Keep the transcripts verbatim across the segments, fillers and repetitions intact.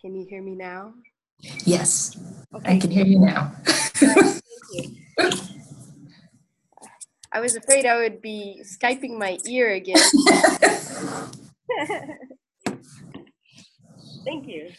Can you hear me now? Yes, okay. I can hear you now. Right, thank you. I was afraid I would be Skyping my ear again. Thank you.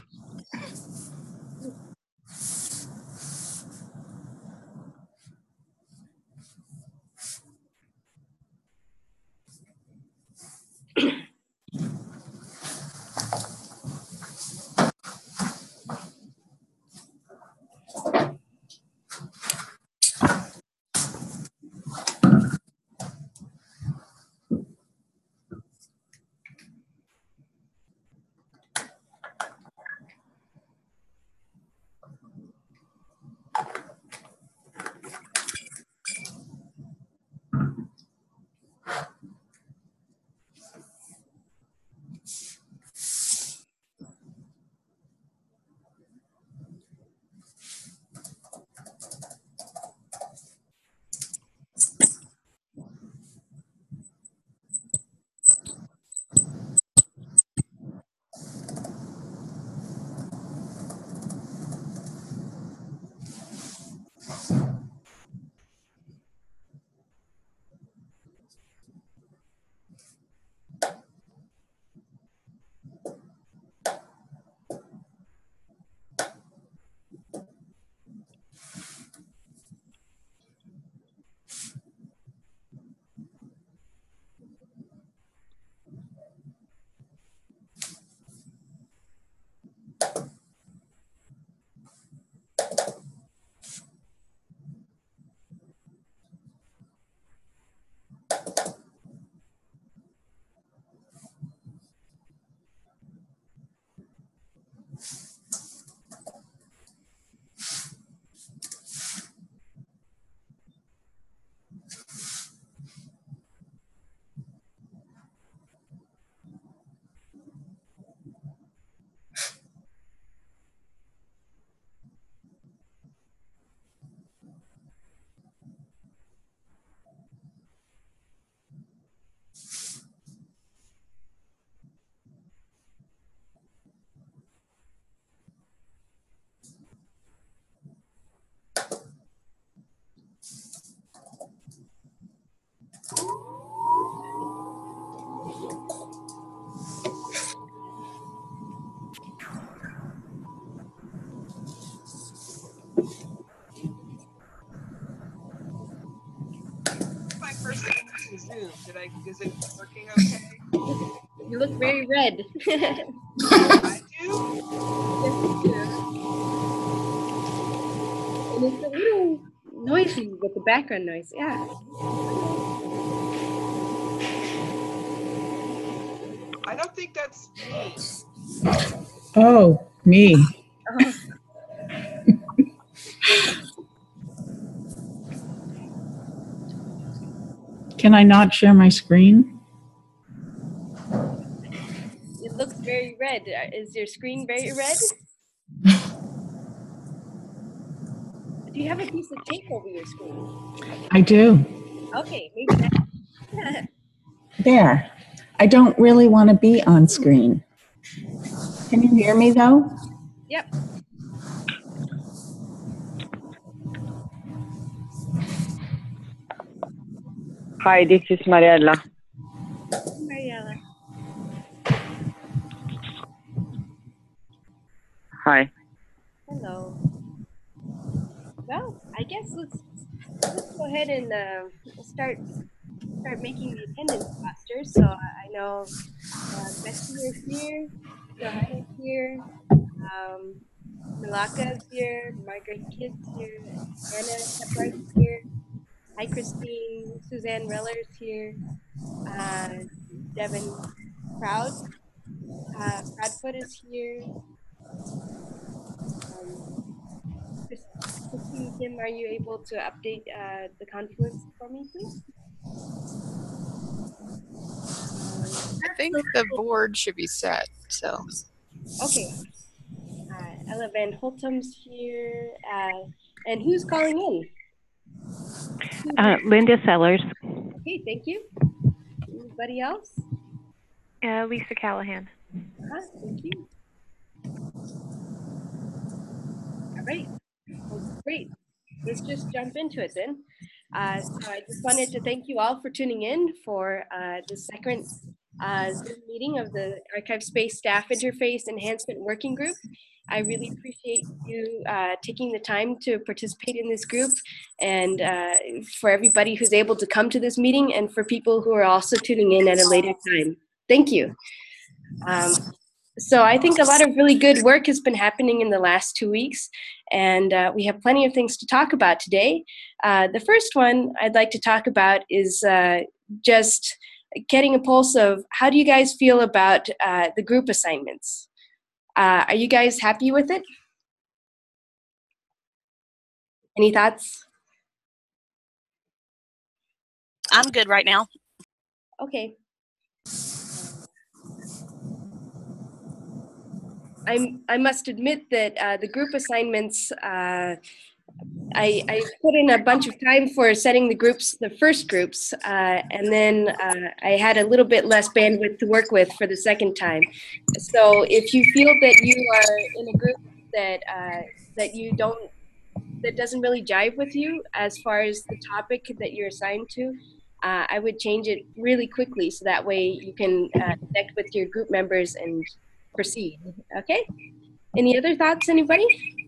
My first time using Zoom. Did I? Is it working okay? You look very red. I do. Yes, you do. And it's a little noisy with the background noise. Yeah. I don't think that's me. Oh, me. Oh. Can I not share my screen? It looks very red. Is your screen very red? Do you have a piece of tape over your screen? I do. Okay, maybe that. There. I don't really want to be on screen. Can you hear me though? Yep. Hi, this is Mariella. Mariella. Hi. Hello. Well, I guess let's let's go ahead and uh, start start making the attendance faster. So I know uh, Betsy is here, Johanna's here, um, Malaka's here, Margaret Kidd's here, Anna Shepherd's here. Hi, Christine. Suzanne Reller's here. Uh, Devin Proud. Uh, Proudfoot is here. Um, Christine Kim, are you able to update uh, the Confluence for me, please? I think the board should be set, so. Okay. Uh, Ella Van Holtum's here. Uh, and who's calling in? Uh, Linda Sellers. Okay, thank you. Anybody else? Uh, Lisa Callahan. Uh-huh, thank you. All right. Well, great. Let's just jump into it then. Uh, so I just wanted to thank you all for tuning in for uh, the second uh, Zoom meeting of the ArchiveSpace Staff Interface Enhancement Working Group. I really appreciate you uh, taking the time to participate in this group, and uh, for everybody who's able to come to this meeting, and for people who are also tuning in at a later time. Thank you. Um, So I think a lot of really good work has been happening in the last two weeks, and uh, we have plenty of things to talk about today. Uh, the first one I'd like to talk about is uh, just getting a pulse of how do you guys feel about uh, the group assignments? Uh, are you guys happy with it? Any thoughts? I'm good right now. Okay. I'm, I must admit that uh, the group assignments, uh, I, I put in a bunch of time for setting the groups, the first groups, uh, and then uh, I had a little bit less bandwidth to work with for the second time. So if you feel that you are in a group that uh, that you don't, that doesn't really jive with you as far as the topic that you're assigned to, uh, I would change it really quickly so that way you can uh, connect with your group members and proceed. Okay. Any other thoughts, anybody?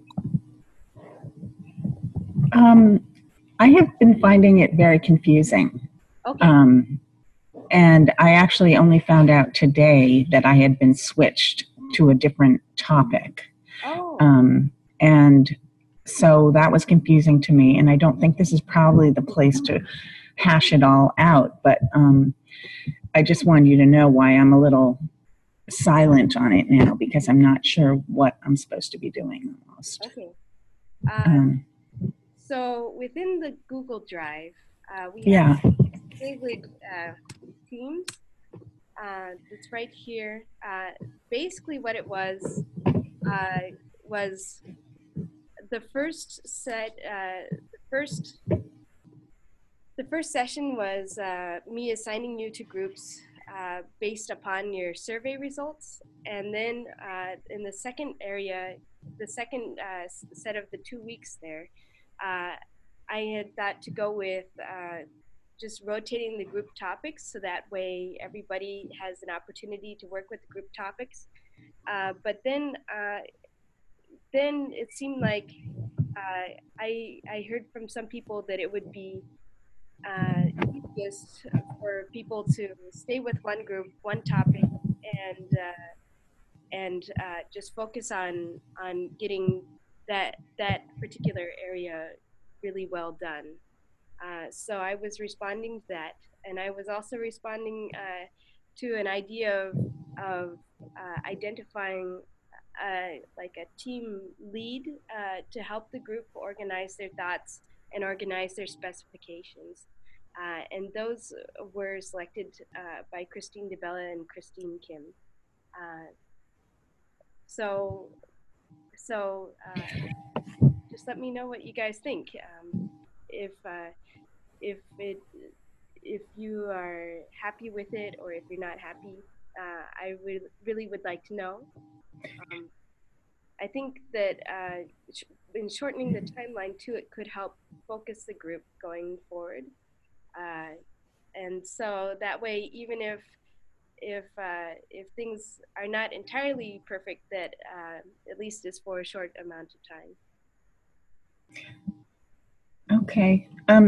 Um, I have been finding it very confusing. Okay. Um, and I actually only found out today that I had been switched to a different topic. Oh. Um, and so that was confusing to me. And I don't think this is probably the place to hash it all out. But um, I just wanted you to know why I'm a little silent on it now, because I'm not sure what I'm supposed to be doing almost. Okay. Uh, Um, so within the Google Drive, uh, we yeah. have David uh, Teams. Uh, it's right here. Uh, basically, what it was uh, was the first set. Uh, the first. The first session was uh, me assigning you to groups uh, based upon your survey results. And then uh, in the second area, the second uh, set of the two weeks there, uh, I had thought to go with uh, just rotating the group topics so that way everybody has an opportunity to work with the group topics. Uh, but then, uh, then it seemed like uh, I, I heard from some people that it would be Uh, easiest for people to stay with one group, one topic, and uh, and uh, just focus on on getting that that particular area really well done. Uh, so I was responding to that, and I was also responding uh, to an idea of of uh, identifying uh, like a team lead uh, to help the group organize their thoughts and organize their specifications. Uh, and those were selected uh, by Christine DeBella and Christine Kim. Uh, so so uh, just let me know what you guys think. Um, if uh, if it if you are happy with it, or if you're not happy, uh, I would really would like to know. Um, I think that uh, in shortening the timeline too, it could help focus the group going forward. Uh, and so that way, even if if uh, if things are not entirely perfect, that uh, at least is for a short amount of time. Okay. Um,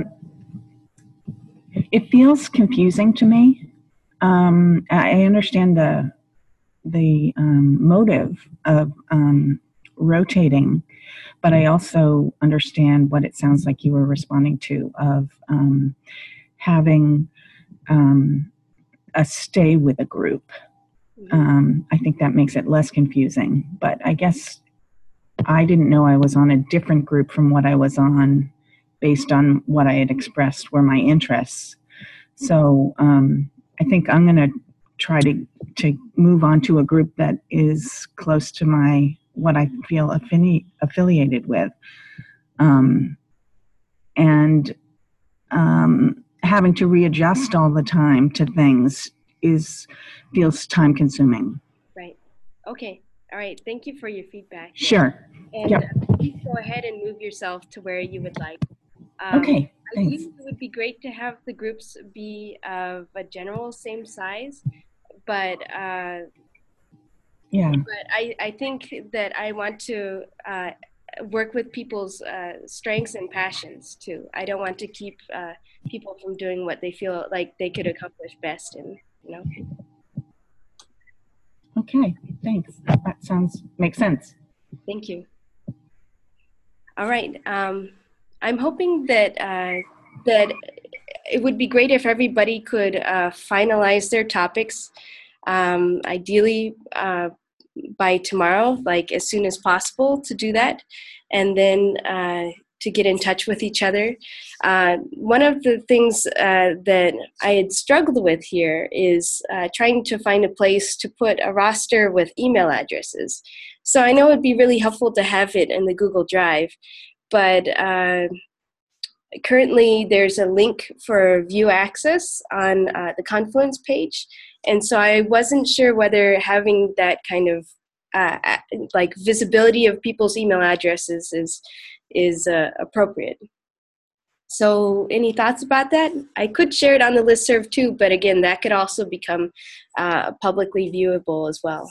it feels confusing to me. Um, I understand the the um, motive of um, rotating, but I also understand what it sounds like you were responding to of um, having um, a stay with a group. Um, I think that makes it less confusing, but I guess I didn't know I was on a different group from what I was on based on what I had expressed were my interests. So um, I think I'm going to try to, to move on to a group that is close to my, what I feel affini- affiliated with. Um, and um, having to readjust all the time to things is feels time consuming. Right. Okay. All right. Thank you for your feedback. Sure. And Yep. uh, please go ahead and move yourself to where you would like. Um, Okay, I thanks. think it would be great to have the groups be of a general same size, but uh, Yeah. but I, I think that I want to uh, work with people's uh, strengths and passions too. I don't want to keep uh, people from doing what they feel like they could accomplish best in, you know. Okay, thanks. That sounds, makes sense. Thank you. All right. Um, I'm hoping that uh, that it would be great if everybody could uh, finalize their topics, um, ideally uh, by tomorrow, like as soon as possible to do that, and then uh, to get in touch with each other. Uh, one of the things uh, that I had struggled with here is uh, trying to find a place to put a roster with email addresses. So I know it'd be really helpful to have it in the Google Drive, but uh, currently there's a link for view access on uh, the Confluence page. And so I wasn't sure whether having that kind of uh, like visibility of people's email addresses is, is uh, appropriate. So any thoughts about that? I could share it on the listserv too, but again, that could also become uh, publicly viewable as well.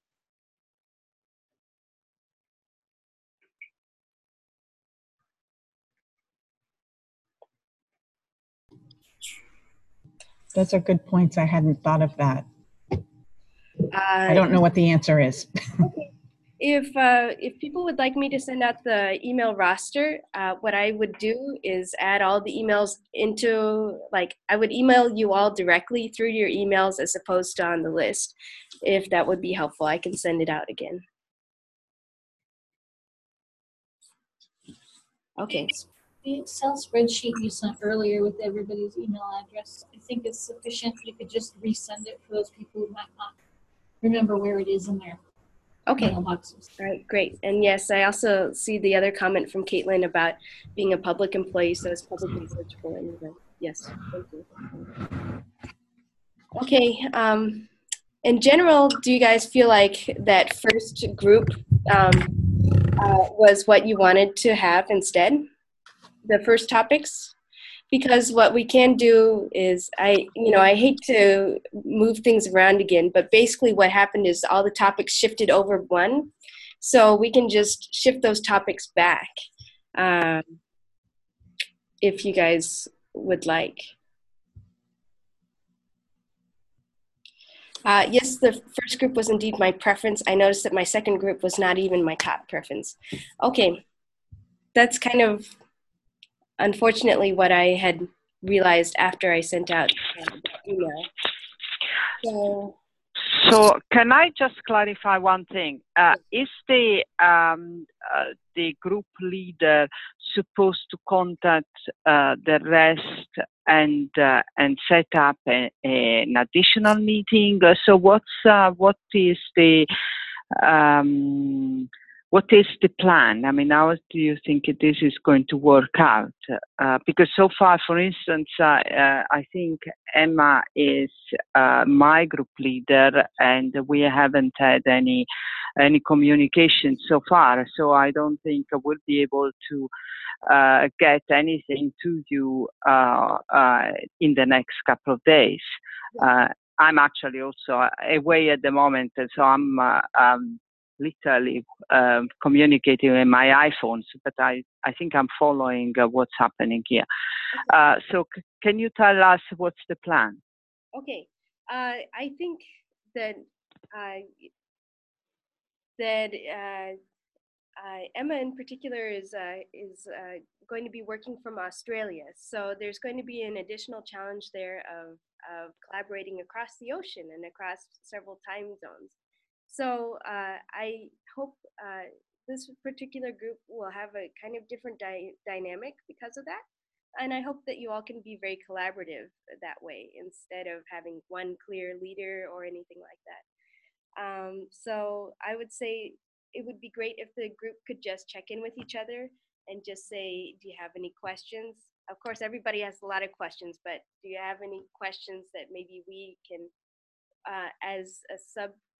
Those are good points. I hadn't thought of that. Uh, I don't know what the answer is. Okay. If uh, if people would like me to send out the email roster, uh, what I would do is add all the emails into, like, I would email you all directly through your emails as opposed to on the list. If that would be helpful, I can send it out again. Okay. The Excel spreadsheet you sent earlier with everybody's email address, I think is sufficient. You could just resend it for those people who might not remember where it is in their Okay. mailboxes. All right, great. And yes, I also see the other comment from Caitlin about being a public employee, so it's publicly searchable anyway. Yes, thank you. Okay. Um, in general, do you guys feel like that first group um, uh, was what you wanted to have instead? The first topics? Because what we can do is, I, you know, I hate to move things around again, but basically what happened is all the topics shifted over one. So we can just shift those topics back um, if you guys would like. Uh, yes, the first group was indeed my preference. I noticed that my second group was not even my top preference. Okay, that's kind of unfortunately what I had realized after I sent out uh, the email. So, So can I just clarify one thing? Uh, is the um, uh, the group leader supposed to contact uh, the rest and uh, and set up a, a, an additional meeting? So what's uh, what is the um, what is the plan? I mean, how do you think this is going to work out? Uh, because so far, for instance, uh, uh, I think Emma is uh, my group leader, and we haven't had any any communication so far. So I don't think I will be able to uh, get anything to you uh, uh, in the next couple of days. Uh, I'm actually also away at the moment, so I'm uh, um, literally um, communicating with my iPhones, but I, I think I'm following uh, what's happening here. Uh, so c- can you tell us what's the plan? okay, uh, I think that uh, that uh, uh, Emma in particular is uh, is uh, going to be working from Australia, so there's going to be an additional challenge there of of collaborating across the ocean and across several time zones. So uh, I hope uh, this particular group will have a kind of different dy- dynamic because of that. And I hope that you all can be very collaborative that way instead of having one clear leader or anything like that. Um, so I would say it would be great if the group could just check in with each other and just say, do you have any questions? Of course, everybody has a lot of questions, but do you have any questions that maybe we can, uh, as a subgroup,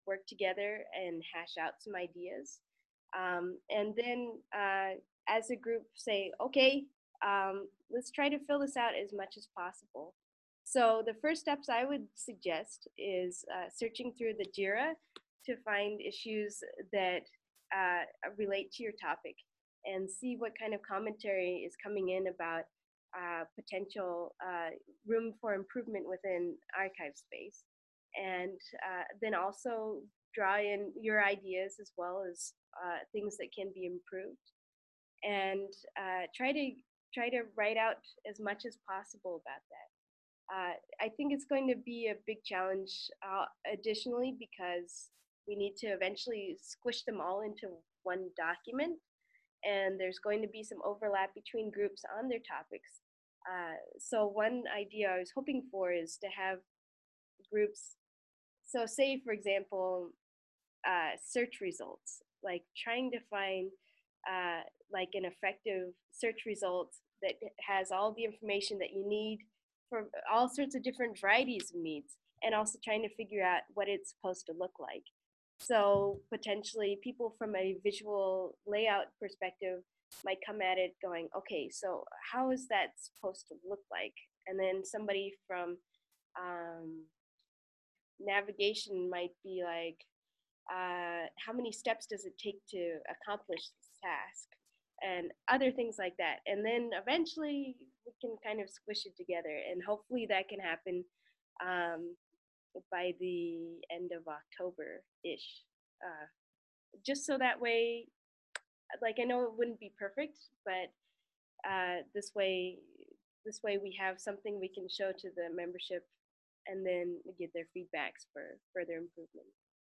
work together and hash out some ideas. Um, and then uh, as a group say, okay, um, let's try to fill this out as much as possible. So the first steps I would suggest is uh, searching through the JIRA to find issues that uh, relate to your topic and see what kind of commentary is coming in about uh, potential uh, room for improvement within archive space. And uh, then also draw in your ideas as well as uh, things that can be improved. And uh, try to try to write out as much as possible about that. Uh, I think it's going to be a big challenge uh, additionally because we need to eventually squish them all into one document, and there's going to be some overlap between groups on their topics. Uh, so one idea I was hoping for is to have groups, so say for example, uh, search results, like trying to find uh, like an effective search result that has all the information that you need for all sorts of different varieties of needs, and also trying to figure out what it's supposed to look like. So potentially people from a visual layout perspective might come at it going, okay, so how is that supposed to look like? And then somebody from um, navigation might be like, uh, how many steps does it take to accomplish this task? And other things like that. And then eventually we can kind of squish it together, and hopefully that can happen um, by the end of October-ish. Uh, just so that way, like I know it wouldn't be perfect, but uh, this way, this way we have something we can show to the membership and then get their feedbacks for further improvement.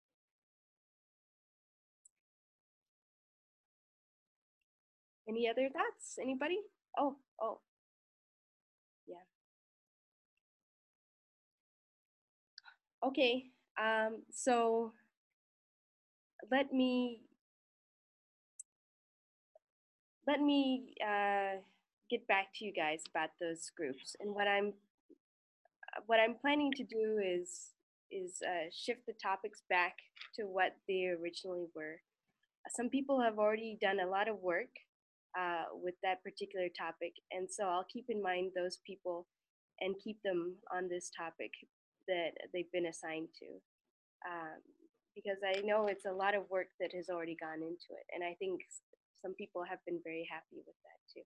Any other thoughts? Anybody? Oh, oh, yeah. Okay, um, so let me let me uh, get back to you guys about those groups. And what I'm what I'm planning to do is is uh, shift the topics back to what they originally were. Some people have already done a lot of work uh, with that particular topic, and so I'll keep in mind those people and keep them on this topic that they've been assigned to. Um, because I know it's a lot of work that has already gone into it, and I think some people have been very happy with that too.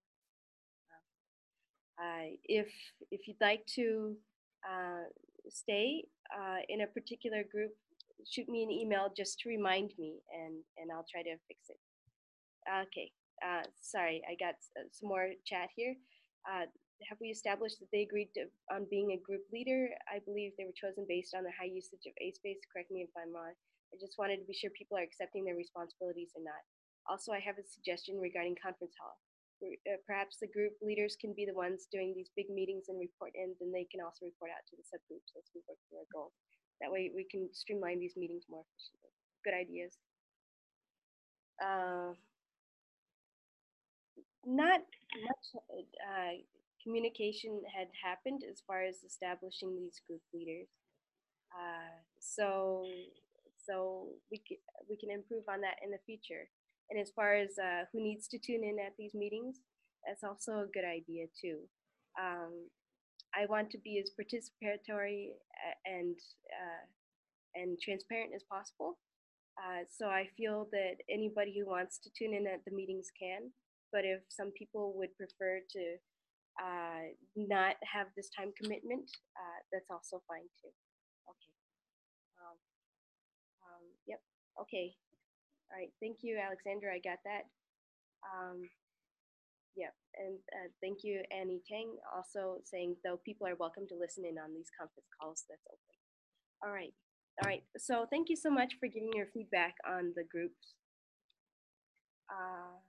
Uh, if if you'd like to uh, stay uh, in a particular group, shoot me an email just to remind me, and and I'll try to fix it. Okay. Uh, sorry, I got uh, some more chat here. Uh, have we established that they agreed to, on being a group leader? I believe they were chosen based on the high usage of A space. Correct me if I'm wrong. I just wanted to be sure people are accepting their responsibilities or not. Also, I have a suggestion regarding conference hall. Uh, perhaps the group leaders can be the ones doing these big meetings and report in, then they can also report out to the subgroups as we work through our goal. That way we can streamline these meetings more efficiently. Good ideas. Uh, not much uh, communication had happened as far as establishing these group leaders. Uh, so so we can, we can improve on that in the future. And as far as uh, who needs to tune in at these meetings, that's also a good idea too. Um, I want to be as participatory and uh, and transparent as possible. Uh, so I feel that anybody who wants to tune in at the meetings can, but if some people would prefer to uh, not have this time commitment, uh, that's also fine too. Okay. Um, um, yep. Okay. All right. Thank you, Alexandra. I got that. Um, yeah. And uh, thank you, Annie Tang, also saying, though people are welcome to listen in on these conference calls, that's open. All right. All right. So thank you so much for giving your feedback on the groups. Uh,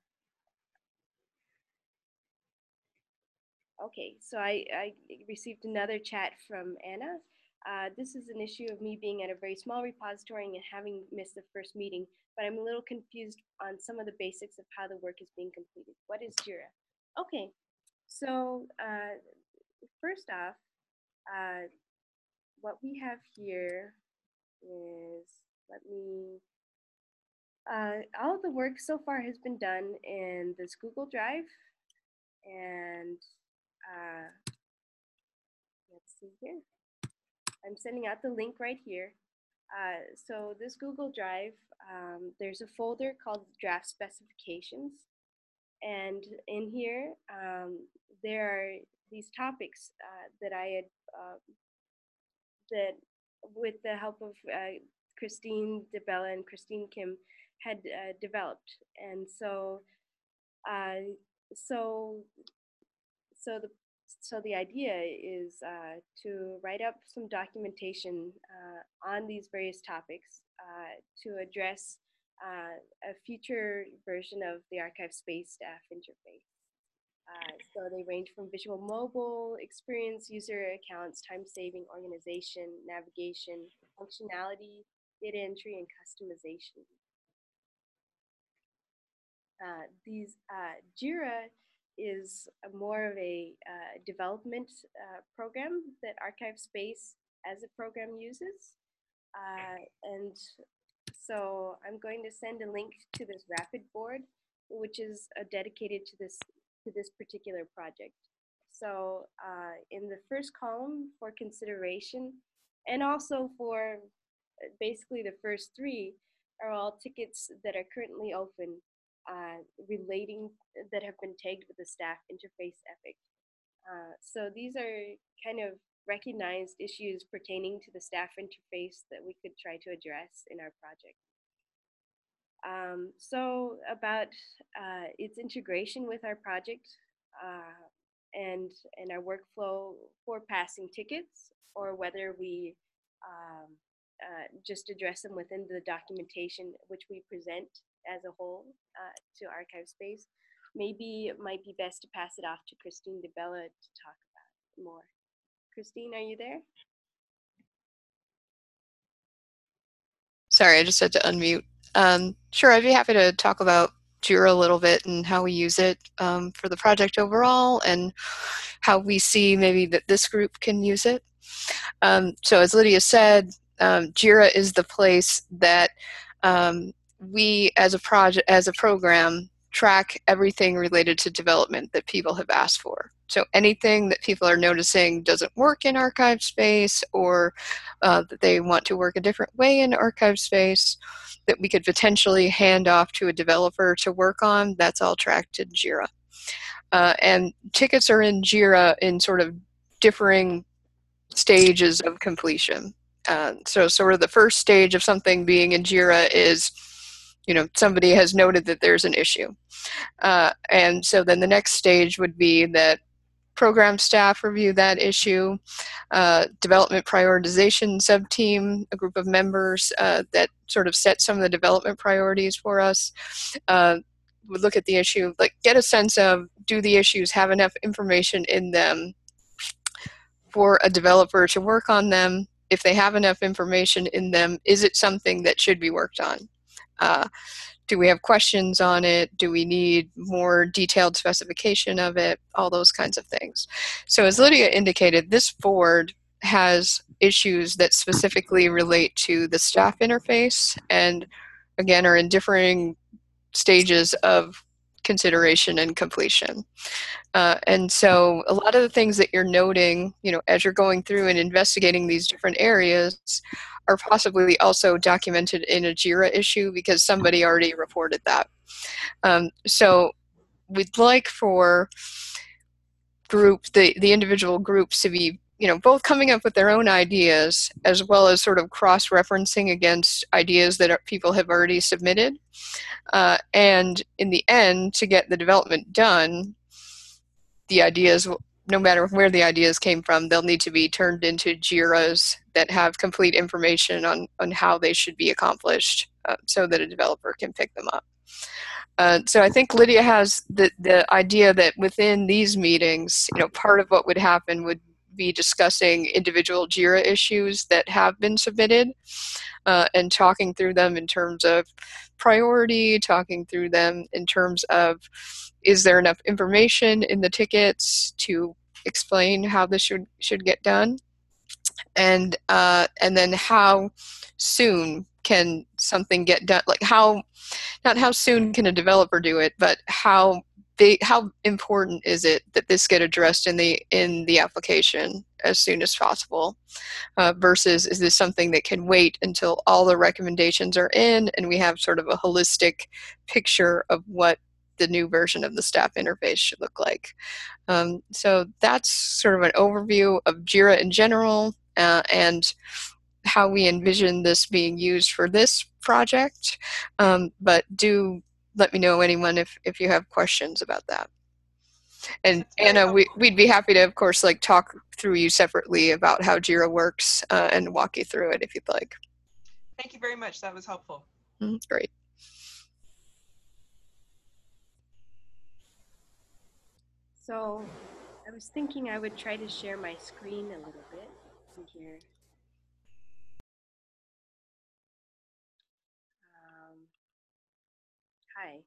okay. So I, I received another chat from Anna. Uh, this is an issue of me being at a very small repository and having missed the first meeting, but I'm a little confused on some of the basics of how the work is being completed. What is JIRA? Okay, so uh, first off, uh, what we have here is let me, uh, all of the work so far has been done in this Google Drive. And uh, let's see here. I'm sending out the link right here. Uh, so this Google Drive, um, there's a folder called Draft Specifications. And in here, um, there are these topics uh, that I had, uh, that with the help of uh, Christine DeBella and Christine Kim had uh, developed. And so, uh, so, so the so the idea is uh, to write up some documentation uh, on these various topics uh, to address uh, a future version of the archive space staff interface. Uh, so they range from visual mobile experience, user accounts, time-saving, organization, navigation, functionality, data entry, and customization. Uh, these uh, Jira is a more of a uh, development uh, program that ArchiveSpace as a program uses. Uh, and so I'm going to send a link to this Rapid board, which is uh, dedicated to this, to this particular project. So uh, in the first column for consideration, and also for basically the first three, are all tickets that are currently open Uh, relating that have been tagged with the staff interface epic. Uh, so these are kind of recognized issues pertaining to the staff interface that we could try to address in our project. Um, so about uh, its integration with our project uh, and, and our workflow for passing tickets, or whether we um, uh, just address them within the documentation which we present as a whole uh, to ArchiveSpace. Maybe it might be best to pass it off to Christine DeBella to talk about it more. Christine, are you there? Sorry, I just had to unmute. Um, sure, I'd be happy to talk about Jira a little bit and how we use it um, for the project overall, and how we see maybe that this group can use it. Um, so as Lydia said, um, Jira is the place that um, we as a project, as a program, track everything related to development that people have asked for. So anything that people are noticing doesn't work in ArchiveSpace, or uh, that they want to work a different way in ArchiveSpace, that we could potentially hand off to a developer to work on, that's all tracked in Jira. Uh, and tickets are in Jira in sort of differing stages of completion. Uh, so sort of the first stage of something being in Jira is, you know, somebody has noted that there's an issue. Uh, and so then the next stage would be that program staff review that issue, uh, development prioritization subteam, a group of members uh, that sort of set some of the development priorities for us, uh, would look at the issue, like get a sense of, do the issues have enough information in them for a developer to work on them? If they have enough information in them, is it something that should be worked on? Uh, do we have questions on it? Do we need more detailed specification of it? All those kinds of things. So as Lydia indicated, this board has issues that specifically relate to the staff interface, and again are in differing stages of consideration and completion. Uh, and so a lot of the things that you're noting, you know, as you're going through and investigating these different areas are possibly also documented in a Jira issue because somebody already reported that. Um, so we'd like for group, the, the individual groups to be, you know, both coming up with their own ideas as well as sort of cross-referencing against ideas that are, people have already submitted. Uh, and in the end, to get the development done, the ideas, no matter where the ideas came from, they'll need to be turned into Jiras that have complete information on, on how they should be accomplished uh, so that a developer can pick them up. Uh, so I think Lydia has the, the idea that within these meetings, you know, part of what would happen would be discussing individual Jira issues that have been submitted uh, and talking through them in terms of priority, talking through them in terms of, is there enough information in the tickets to explain how this should should get done, and uh, and then how soon can something get done? Like how, not how soon can a developer do it, but how big, how important is it that this get addressed in the in the application as soon as possible? Uh, versus is this something that can wait until all the recommendations are in and we have sort of a holistic picture of what the new version of the staff interface should look like? Um, so that's sort of an overview of Jira in general uh, and how we envision this being used for this project. Um, but do let me know, anyone, if, if you have questions about that. And Anna, we, we'd be happy to, of course, like talk through you separately about how Jira works uh, and walk you through it if you'd like. Thank you very much. That was helpful. Mm, great. So I was thinking I would try to share my screen a little bit in here. Um, hi.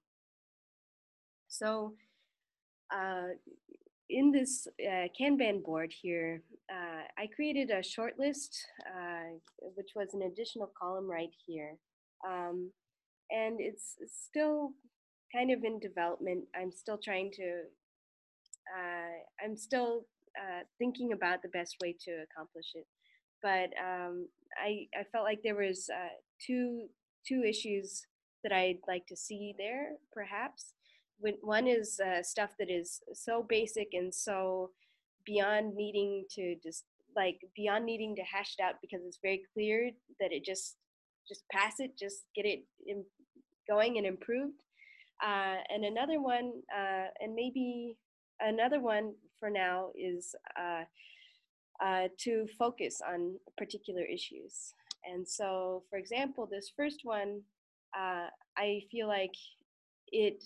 So uh, in this uh, Kanban board here, uh, I created a short list, uh, which was an additional column right here. Um, and it's still kind of in development. I'm still trying to, uh, I'm still uh, thinking about the best way to accomplish it. But um, I, I felt like there was uh, two, two issues that I'd like to see there, perhaps. When, one is uh, stuff that is so basic and so beyond needing to just like beyond needing to hash it out because it's very clear that it just just pass it, just get it in, going and improved. Uh, and another one, uh, and maybe another one for now is uh, uh, to focus on particular issues. And so, for example, this first one, uh, I feel like it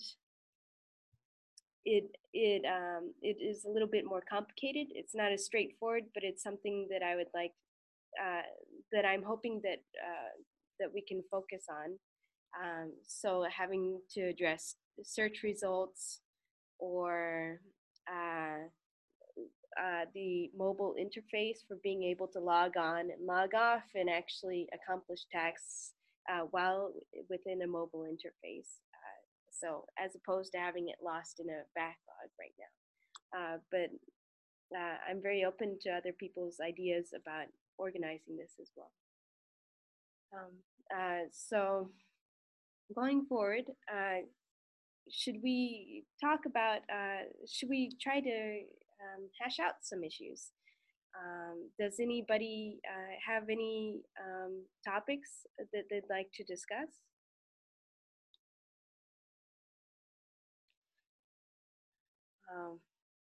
it it um, it is a little bit more complicated. It's not as straightforward, but it's something that I would like uh, that I'm hoping that uh, that we can focus on. Um, so having to address search results or uh, uh, the mobile interface for being able to log on and log off and actually accomplish tasks uh, while within a mobile interface. Uh, so as opposed to having it lost in a backlog right now. Uh, but uh, I'm very open to other people's ideas about organizing this as well. Um, uh, so going forward, uh, should we talk about, uh, should we try to um, hash out some issues? Um, does anybody uh, have any um, topics that they'd like to discuss? Um,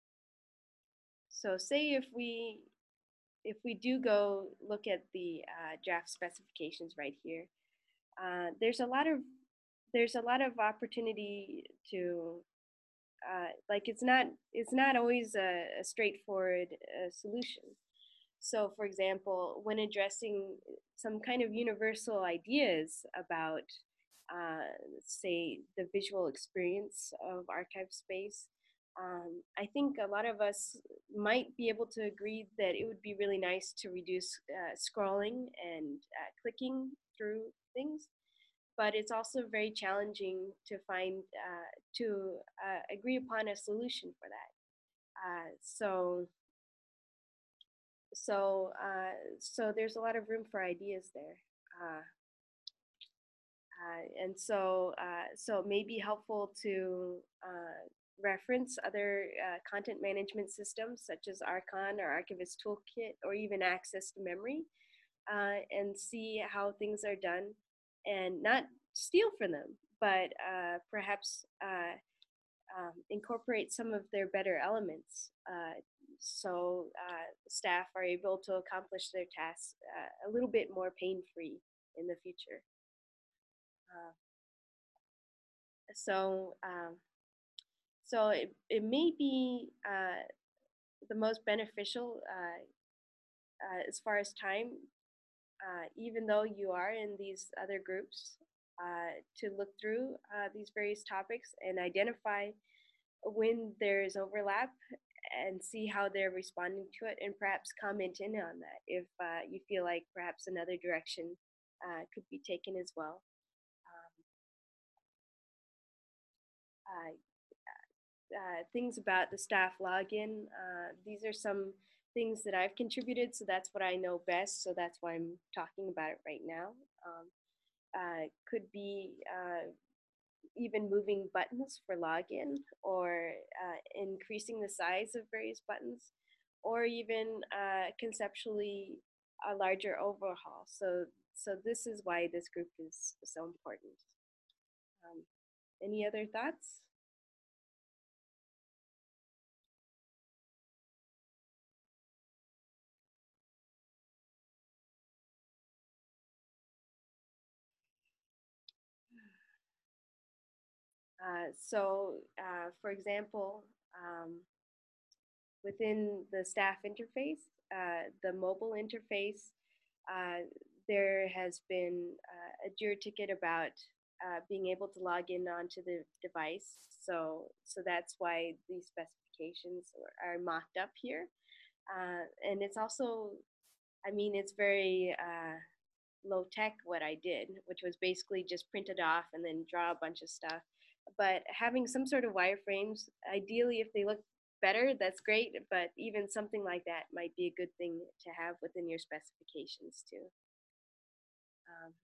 so say if we if we do go look at the uh, draft specifications right here, uh, there's a lot of there's a lot of opportunity to uh, like it's not it's not always a, a straightforward uh, solution. So, for example, when addressing some kind of universal ideas about, uh, say, the visual experience of archive space, um, I think a lot of us might be able to agree that it would be really nice to reduce uh, scrolling and uh, clicking through things. But it's also very challenging to find, uh, to uh, agree upon a solution for that. Uh, so, so uh, so there's a lot of room for ideas there, uh, uh, and so uh, so it may be helpful to uh, reference other uh, content management systems such as Archon or Archivist Toolkit or even Access to Memory, uh, and see how things are done, and not steal from them, but uh, perhaps uh, um, incorporate some of their better elements uh, so uh, staff are able to accomplish their tasks uh, a little bit more pain-free in the future. Uh, so um, so it, it may be uh, the most beneficial uh, uh, as far as time, uh, even though you are in these other groups, uh, to look through uh, these various topics and identify when there is overlap and see how they're responding to it and perhaps comment in on that if uh, you feel like perhaps another direction uh, could be taken as well. Um, uh, uh, things about the staff login. Uh, these are some things that I've contributed, so that's what I know best. So that's why I'm talking about it right now. Um, uh, could be uh, even moving buttons for login, or uh, increasing the size of various buttons, or even uh, conceptually a larger overhaul. So, so this is why this group is so important. Um, any other thoughts? Uh, so, uh, for example, um, within the staff interface, uh, the mobile interface, uh, there has been uh, a Jira ticket about uh, being able to log in onto the device. So, so that's why these specifications are, are mocked up here. Uh, and it's also, I mean, it's very uh, low tech what I did, which was basically just print it off and then draw a bunch of stuff. But having some sort of wireframes, ideally, if they look better, that's great. But even something like that might be a good thing to have within your specifications too. Um,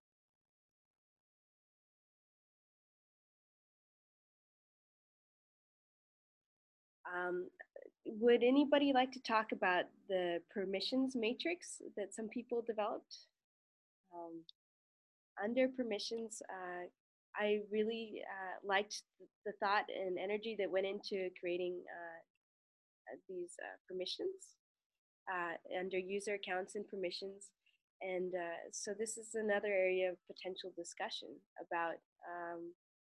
um, would anybody like to talk about the permissions matrix that some people developed? Um, under permissions, uh, I really uh, liked the thought and energy that went into creating uh, these uh, permissions uh, under user accounts and permissions. And uh, so this is another area of potential discussion about um,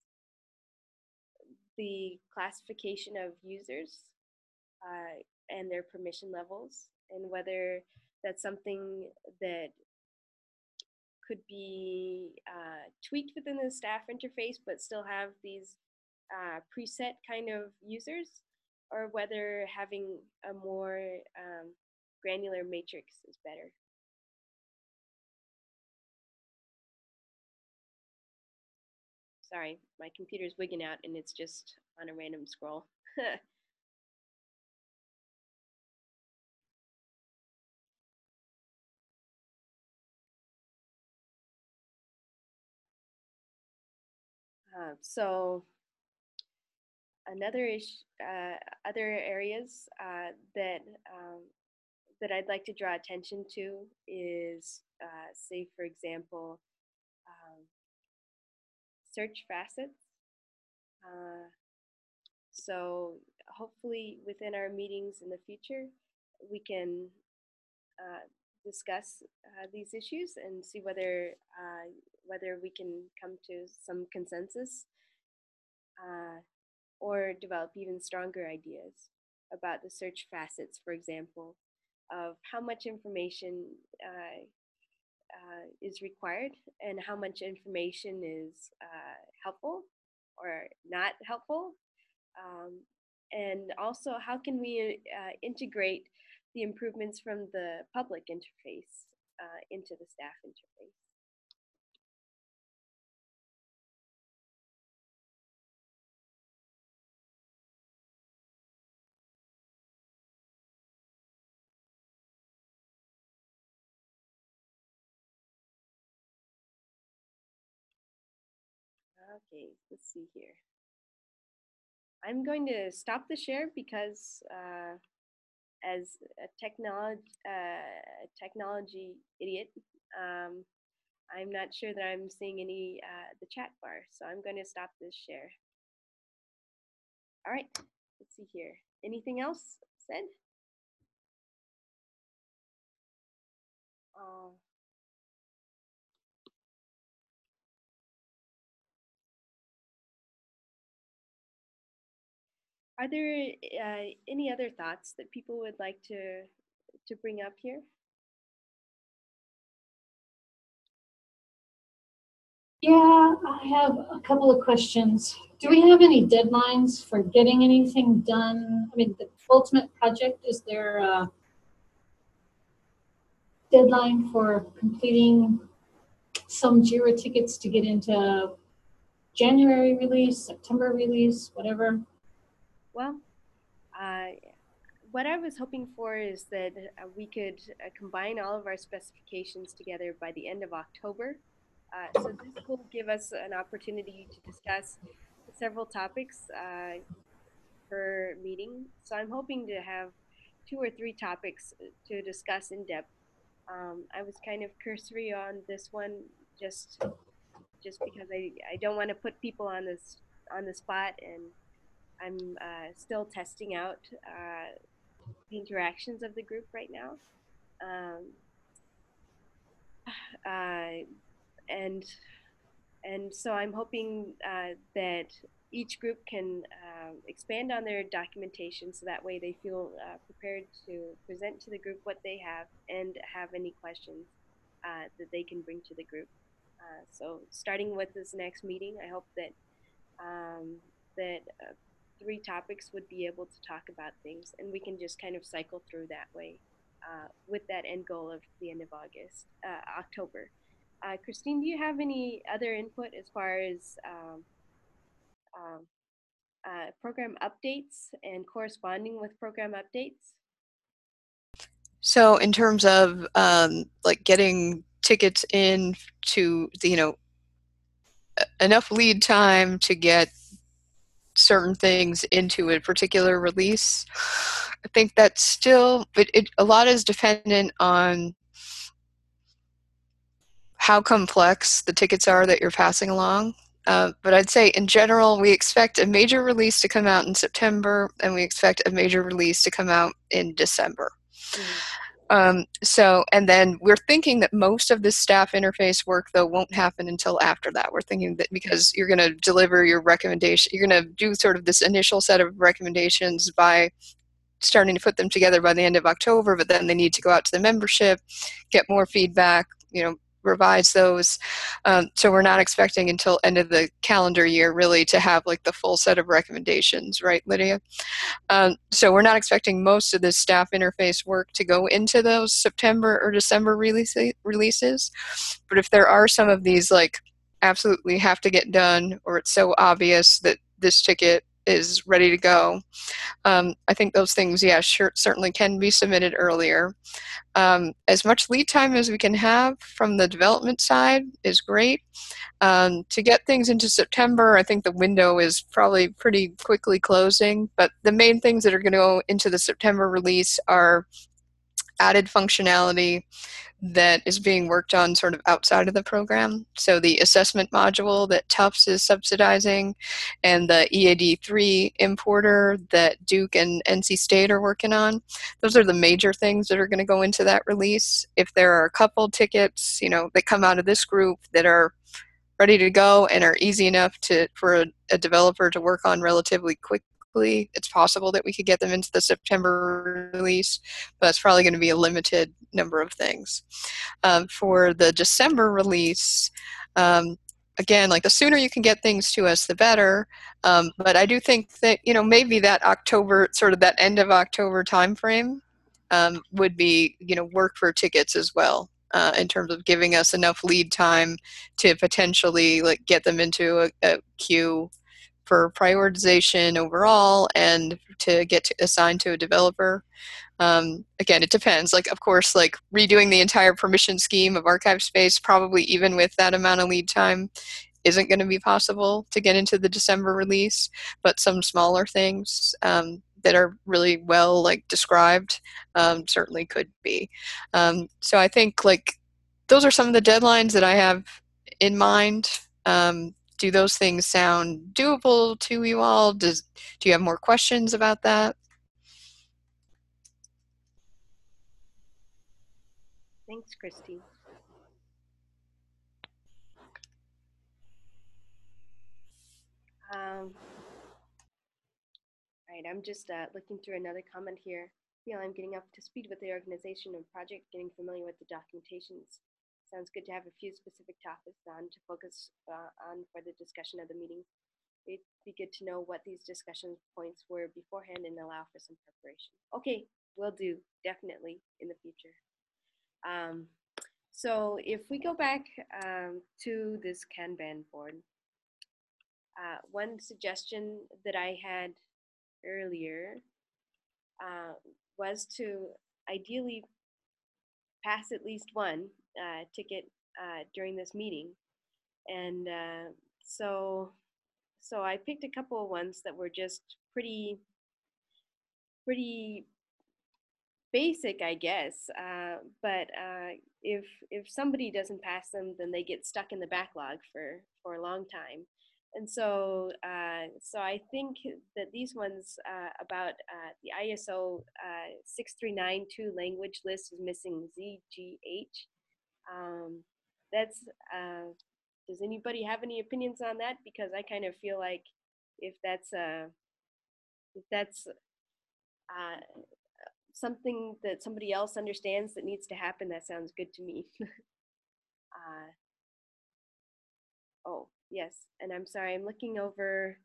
the classification of users uh, and their permission levels, and whether that's something that could be uh, tweaked within the staff interface, but still have these uh, preset kind of users, or whether having a more um, granular matrix is better. Sorry, my computer's wigging out and it's just on a random scroll. uh, so another issue, uh, other areas uh, that um, that I'd like to draw attention to is, uh, say, for example, um, search facets. Uh, so hopefully within our meetings in the future, we can uh, discuss uh, these issues and see whether uh, whether we can come to some consensus uh, or develop even stronger ideas about the search facets, for example, of how much information uh, uh, is required and how much information is uh, helpful or not helpful. Um, and also, how can we uh, integrate the improvements from the public interface uh, into the staff interface? Okay, let's see here. I'm going to stop the share because uh, as a technology, uh, technology idiot, um, I'm not sure that I'm seeing any uh, the chat bar, so I'm going to stop this share. All right, let's see here. Anything else said? Uh, Are there uh, any other thoughts that people would like to to bring up here? Yeah, I have a couple of questions. Do we have any deadlines for getting anything done? I mean, the ultimate project, is there a deadline for completing some JIRA tickets to get into January release, September release, whatever? Well, uh, what I was hoping for is that uh, we could uh, combine all of our specifications together by the end of October. Uh, so this will give us an opportunity to discuss several topics uh, per meeting. So I'm hoping to have two or three topics to discuss in depth. Um, I was kind of cursory on this one, just just because I, I don't want to put people on this on the spot, and I'm uh, still testing out uh, the interactions of the group right now. Um, uh, and and so I'm hoping uh, that each group can uh, expand on their documentation so that way they feel uh, prepared to present to the group what they have and have any questions uh, that they can bring to the group. Uh, so starting with this next meeting, I hope that um, that uh, three topics would be able to talk about things, and we can just kind of cycle through that way uh, with that end goal of the end of August, uh, October. Uh, Christine, do you have any other input as far as um, um, uh, program updates and corresponding with program updates? So in terms of um, like getting tickets in to, you know, enough lead time to get certain things into a particular release, I think that's still, but it, a lot is dependent on how complex the tickets are that you're passing along. Uh, but I'd say in general, we expect a major release to come out in September, and we expect a major release to come out in December. Mm-hmm. Um, so, and then we're thinking that most of this staff interface work, though, won't happen until after that. We're thinking that because you're going to deliver your recommendation, you're going to do sort of this initial set of recommendations by starting to put them together by the end of October, but then they need to go out to the membership, get more feedback, you know, revise those. Um, so we're not expecting until end of the calendar year really to have like the full set of recommendations, right, Lydia? Um, so we're not expecting most of this staff interface work to go into those September or December release, releases. But if there are some of these like absolutely have to get done, or it's so obvious that this ticket is ready to go, um, I think those things, yeah, sure, certainly can be submitted earlier. Um, as much lead time as we can have from the development side is great. Um, to get things into September, I think the window is probably pretty quickly closing, but the main things that are going to go into the September release are added functionality that is being worked on sort of outside of the program. So the assessment module that Tufts is subsidizing, and the E A D three importer that Duke and N C State are working on. Those are the major things that are going to go into that release. If there are a couple tickets, you know, that come out of this group that are ready to go and are easy enough to for a, a developer to work on relatively quickly, it's possible that we could get them into the September release, but it's probably going to be a limited number of things. Um, for the December release, um, again, like the sooner you can get things to us, the better. Um, but I do think that, you know, maybe that October, sort of that end of October timeframe um, would be, you know, work for tickets as well. Uh, in terms of giving us enough lead time to potentially like get them into a, a queue for prioritization overall and to get to, assigned to a developer. Um, again, it depends. Like, of course, like redoing the entire permission scheme of ArchivesSpace, probably even with that amount of lead time, isn't going to be possible to get into the December release, but some smaller things um, that are really well like described um, certainly could be. Um, so I think like those are some of the deadlines that I have in mind. Um, do those things sound doable to you all? Does do you have more questions about that? Thanks, Christine. Um, all right, I'm just uh, looking through another comment here. I feel I'm getting up to speed with the organization of project, getting familiar with the documentations. Sounds good to have a few specific topics on to focus uh, on for the discussion of the meeting. It'd be good to know what these discussion points were beforehand and allow for some preparation. Okay, will do, definitely in the future. Um, so if we go back um, to this Kanban board, uh, one suggestion that I had earlier uh, was to ideally pass at least one uh, ticket uh, during this meeting. And uh, so, so I picked a couple of ones that were just pretty, pretty basic, I guess. Uh, but uh, if if somebody doesn't pass them, then they get stuck in the backlog for for a long time. And so, uh, so I think that these ones uh, about uh, the I S O uh, six three nine two language list is missing Z G H. Um, that's uh, does anybody have any opinions on that? Because I kind of feel like if that's uh, if that's uh, something that somebody else understands that needs to happen, that sounds good to me. uh, oh, yes. And I'm sorry, I'm looking over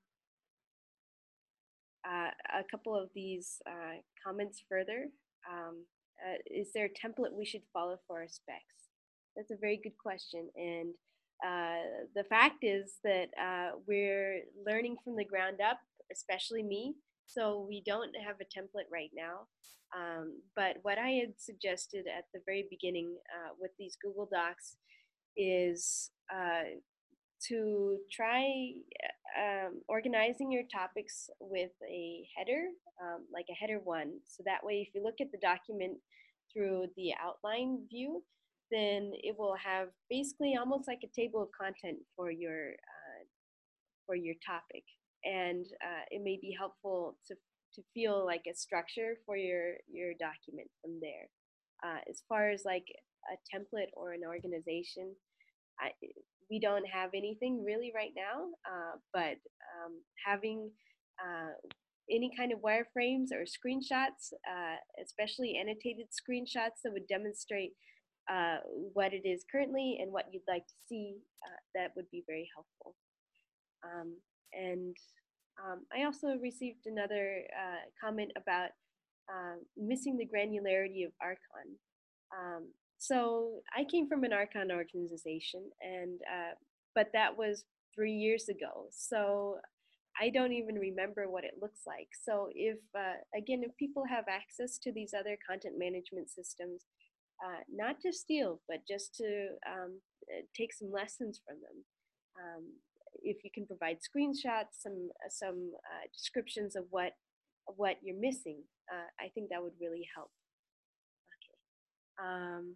uh, a couple of these uh, comments further. Um, uh, is there a template we should follow for our specs? That's a very good question. And uh, the fact is that uh, we're learning from the ground up, especially me. So we don't have a template right now. Um, but what I had suggested at the very beginning uh, with these Google Docs is uh, to try um, organizing your topics with a header, um, like a header one. So that way, if you look at the document through the outline view, then it will have basically almost like a table of content for your uh, for your topic, and uh, it may be helpful to to feel like a structure for your your document from there. Uh, as far as like a template or an organization, I, we don't have anything really right now, uh, but um, having uh, any kind of wireframes or screenshots, uh, especially annotated screenshots that would demonstrate uh, what it is currently and what you'd like to see, uh, that would be very helpful. Um, and um, I also received another uh, comment about uh, missing the granularity of Archon. Um, so I came from an Archon organization, and uh, but that was three years ago. So I don't even remember what it looks like. So if uh, again, if people have access to these other content management systems, uh, not to steal, but just to um, uh, take some lessons from them. Um, if you can provide screenshots, some uh, some uh, descriptions of what of what you're missing, uh, I think that would really help. Okay. Um,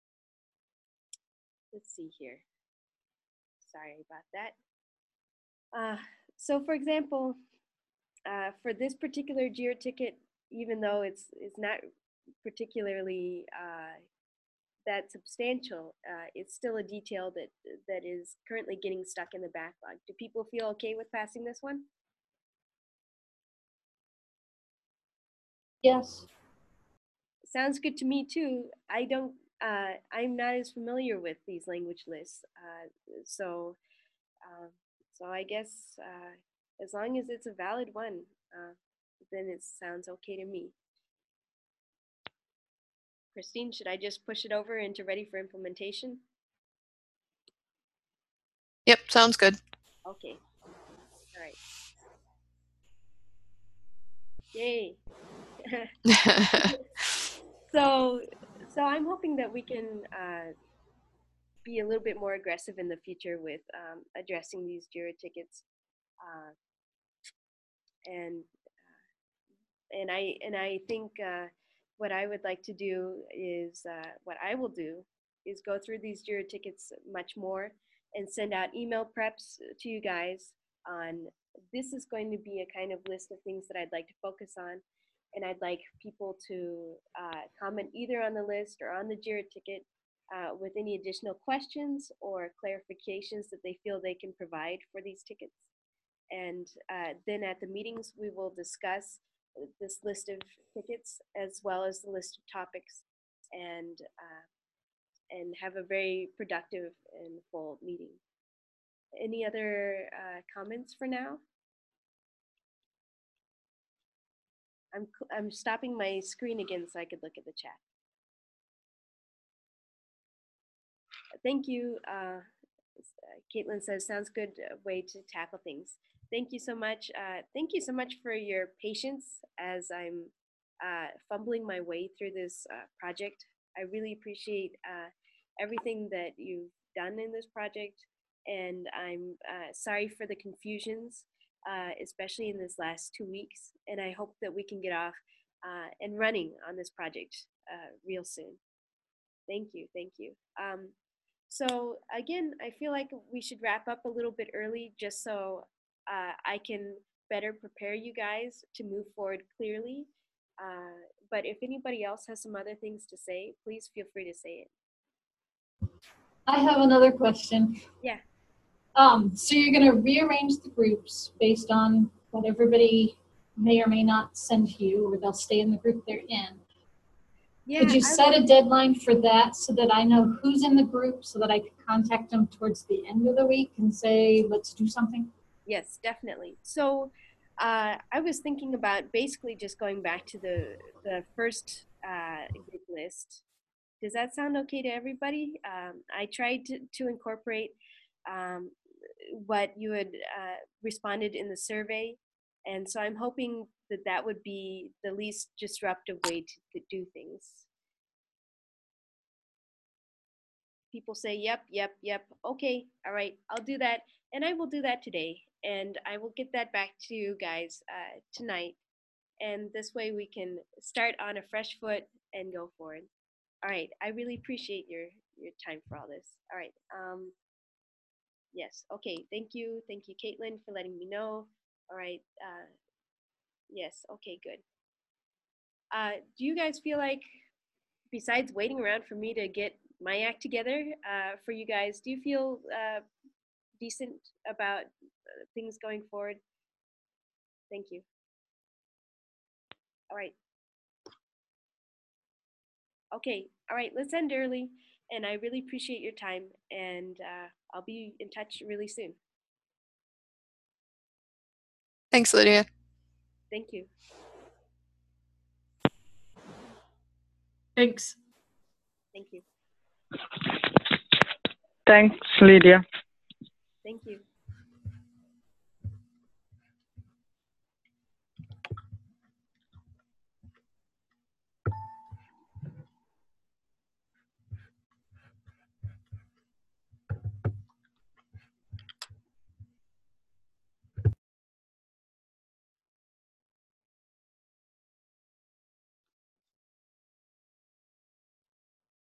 let's see here. Sorry about that. Uh, so, for example, uh, for this particular JIRA ticket, even though it's it's not particularly uh, that substantial, uh, it's still a detail that that is currently getting stuck in the backlog. Do people feel okay with passing this one? Yes. Sounds good to me too. I don't. Uh, I'm not as familiar with these language lists, uh, so uh, so I guess uh, as long as it's a valid one, uh, then it sounds okay to me. Christine, should I just push it over into ready for implementation? Yep, sounds good. Okay. All right. Yay. so, so I'm hoping that we can uh, be a little bit more aggressive in the future with um, addressing these JIRA tickets, uh, and uh, and I and I think uh, what I would like to do is uh, what I will do is go through these JIRA tickets much more and send out email preps to you guys on this is going to be a kind of list of things that I'd like to focus on. And I'd like people to uh, comment either on the list or on the JIRA ticket uh, with any additional questions or clarifications that they feel they can provide for these tickets. And uh, then at the meetings, we will discuss this list of tickets as well as the list of topics, and uh, and have a very productive and full meeting. Any other uh, comments for now? I'm, I'm stopping my screen again so I could look at the chat. thank you. Uh, Caitlin says, sounds good uh, way to tackle things. Thank you so much. Uh, thank you so much for your patience as I'm uh, fumbling my way through this uh, project. I really appreciate uh, everything that you've done in this project, and I'm uh, sorry for the confusions, uh, especially in this last two weeks. And I hope that we can get off uh, and running on this project uh, real soon. Thank you, thank you. Um, so again, I feel like we should wrap up a little bit early just so uh, I can better prepare you guys to move forward clearly. Uh, but if anybody else has some other things to say, please feel free to say it. I have another question. Yeah. Um, so you're going to rearrange the groups based on what everybody may or may not send to you, or they'll stay in the group they're in. Yeah, Could you I set will- a deadline for that so that I know who's in the group so that I can contact them towards the end of the week and say, let's do something? Yes, definitely. So uh, I was thinking about basically just going back to the, the first uh, group list. Does that sound okay to everybody? Um, I tried to, to incorporate um, what you had uh, responded in the survey. And so I'm hoping that that would be the least disruptive way to, to do things. People say, yep, yep, yep. Okay, all right, I'll do that. And I will do that today. And I will get that back to you guys uh, tonight. And this way we can start on a fresh foot and go forward. All right, I really appreciate your, your time for all this. All right, um, yes, okay, thank you. Thank you, Caitlin, for letting me know. All right, uh, yes, okay, good. Uh, do you guys feel like, besides waiting around for me to get my act together uh, for you guys, do you feel uh, decent about uh, things going forward? Thank you. All right. Okay, all right, let's end early. And I really appreciate your time, and uh, I'll be in touch really soon. Thanks, Lydia. Thank you. Thanks. Thank you. Thanks, Lydia. Thank you.